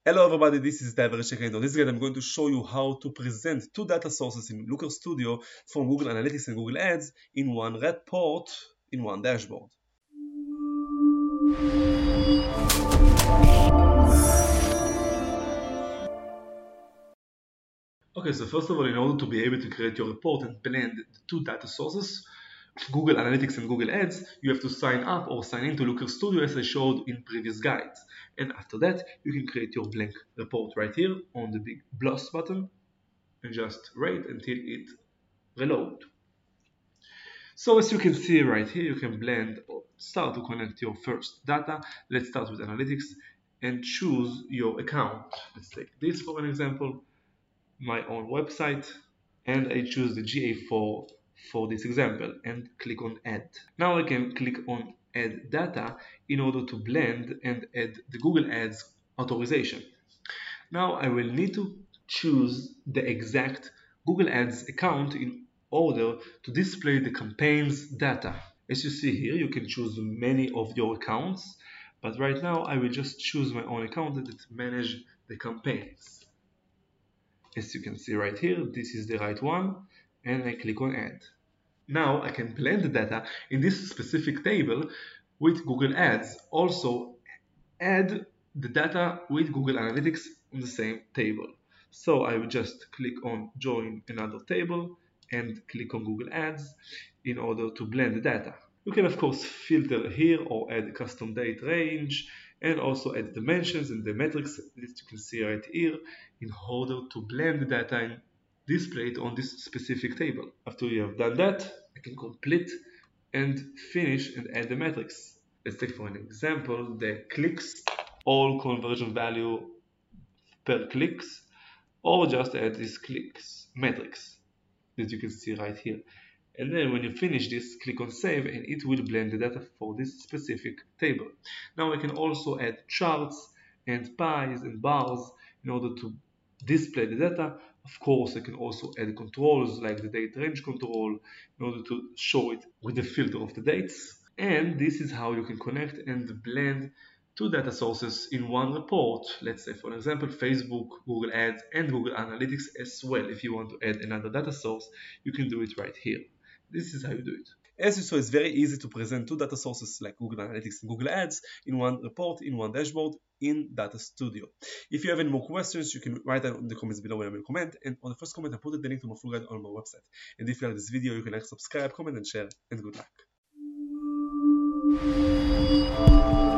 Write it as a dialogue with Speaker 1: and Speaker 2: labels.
Speaker 1: Hello everybody, this is David Rishek, and on this guide I'm going to show you how to present two data sources in Looker Studio from Google Analytics and Google Ads in one report, in one dashboard. Okay, so first of all, in order to be able to create your report and blend the two data sources, Google Analytics and Google Ads, you have to sign up or sign into Looker Studio as I showed in previous guides. And after that, you can create your blank report right here on the big plus button and just wait until it reload. So as you can see right here, you can blend or start to connect your first data. Let's start with Analytics and choose your account. Let's take this for an example, my own website, and I choose the GA4 for this example and click on Add. Now I can click on Add Data in order to blend and add the Google Ads authorization. Now I will need to choose the exact Google Ads account in order to display the campaign's data. As you see here, you can choose many of your accounts, but right now I will just choose my own account that manages the campaigns. As you can see right here, this is the right one, and I click on Add. Now I can blend the data in this specific table with Google Ads. Also add the data with Google Analytics on the same table. So I will just click on Join another table and click on Google Ads in order to blend the data. You can of course filter here or add a custom date range and also add dimensions and the metrics that you can see right here in order to blend the data and display it on this specific table. After you have done that, I can complete and finish and add the metrics. Let's take for an example the clicks, all conversion value per clicks, or just add these clicks metrics that you can see right here. And then when you finish this, click on Save and it will blend the data for this specific table. Now I can also add charts and pies and bars in order to display the data. Of course, I can also add controls like the date range control in order to show it with the filter of the dates. And this is how you can connect and blend two data sources in one report. Let's say, for example, Facebook, Google Ads, and Google Analytics as well. If you want to add another data source, you can do it right here. This is how you do it. As you saw, it's very easy to present two data sources like Google Analytics and Google Ads in one report, in one dashboard, in Data Studio. If you have any more questions, you can write them in the comments below when I will comment. And on the first comment, I put the link to my full guide on my website. And if you like this video, you can like, subscribe, comment, and share. And good luck.